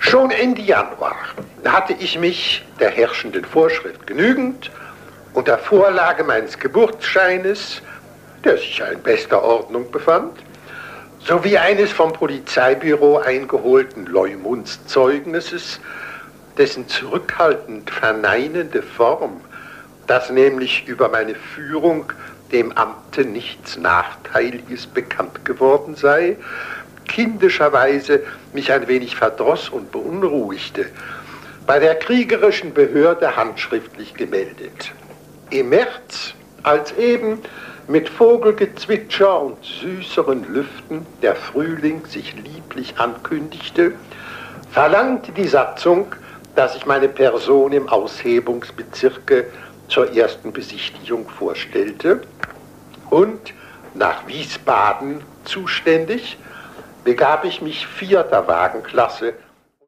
Schon Ende Januar hatte ich mich der herrschenden Vorschrift genügend unter Vorlage meines Geburtsscheines, der sich ja in bester Ordnung befand, sowie eines vom Polizeibüro eingeholten Leumundszeugnisses, dessen zurückhaltend verneinende Form, dass nämlich über meine Führung dem Amte nichts Nachteiliges bekannt geworden sei, kindischerweise mich ein wenig verdross und beunruhigte, bei der kriegerischen Behörde handschriftlich gemeldet. Im März, als eben mit Vogelgezwitscher und süßeren Lüften der Frühling sich lieblich ankündigte, verlangte die Satzung, dass ich meine Person im Aushebungsbezirke zur ersten Besichtigung vorstellte und nach Wiesbaden zuständig begab ich mich 4. Wagenklasse